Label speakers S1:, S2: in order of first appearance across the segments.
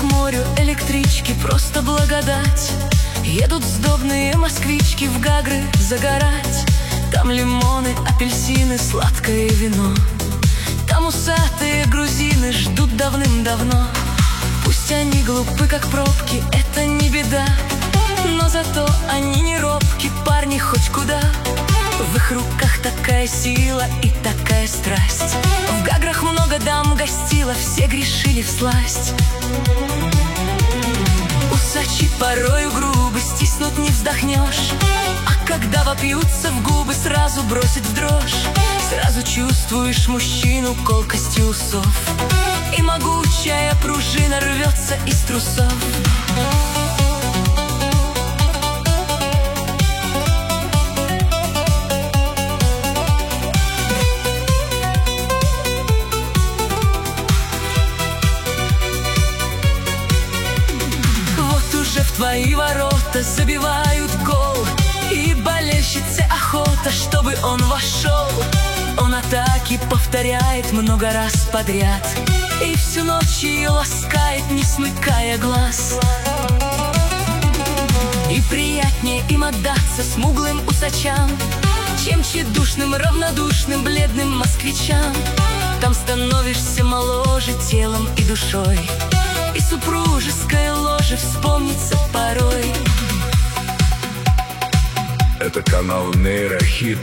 S1: морю электрички, просто благодать. Едут сдобные москвички в Гагры загорать. Там лимоны, апельсины, сладкое вино. Там усатые грузины ждут давным-давно. Пусть они глупы, как пробки, это не беда, но зато они не робки, парни хоть куда. В их руках такая сила и такая страсть. В Гаграх много дам гостило, все грешили всласть. Усачи порою грубы, стиснуть не вздохнешь, а когда вопьются в губы, сразу бросит в дрожь. Сразу чувствуешь мужчину колкостью усов, и могучая пружина рвется из трусов. В твои ворота забивают гол, и болельщице охота, чтобы он вошел. Он атаки повторяет много раз подряд, и всю ночь ее ласкает, не смыкая глаз. И приятнее им отдаться смуглым усачам, чем тщедушным, равнодушным, бледным москвичам. Там становишься моложе телом и душой, и супружеское ложе вспомнится порой.
S2: Это канал Нейрохит.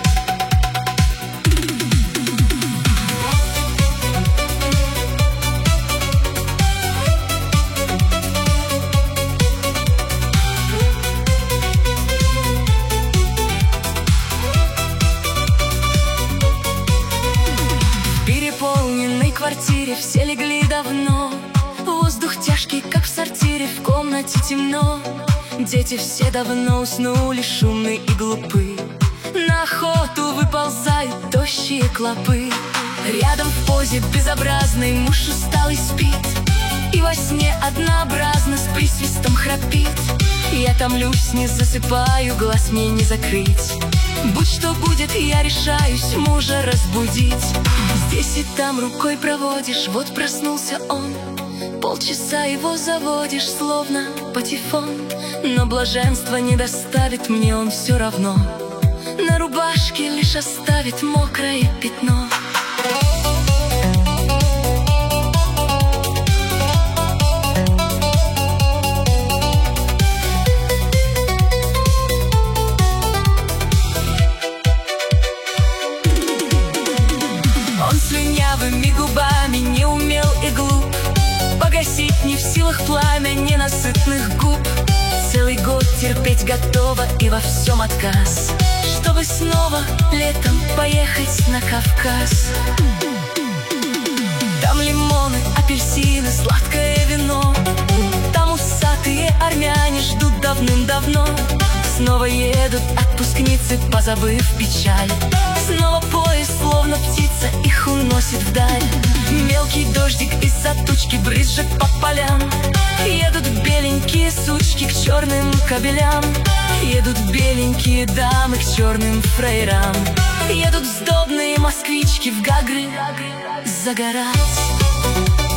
S1: В переполненной квартире все легли давно. Воздух тяжкий, как в сортире, в комнате темно. Дети все давно уснули, шумные и глупы. На охоту выползают тощие клопы. Рядом в позе безобразной муж усталый спит, и во сне однообразно с присвистом храпит. Я томлюсь, не засыпаю, глаз мне не закрыть. Будь что будет, я решаюсь мужа разбудить. Здесь и там рукой проводишь, вот проснулся он. Полчаса его заводишь, словно патефон, но блаженства не доставит мне он все равно. На рубашке лишь оставит мокрое пятно. Он слюнявыми губами не умел и глуп погасить не в силах пламя ненасытных губ. Целый год терпеть готова и во всем отказ, чтобы снова летом поехать на Кавказ. Там лимоны, апельсины, сладкое вино. Там усатые армяне ждут давным-давно. Снова едут отпускницы, позабыв печаль. Снова поезд, словно птица, их уносит вдаль. Мелкий дождик из-за тучки брызжет по полям. Едут беленькие сучки к черным кабелям. Едут беленькие дамы к черным фрейрам. Едут сдобные москвички в Гагры загорать.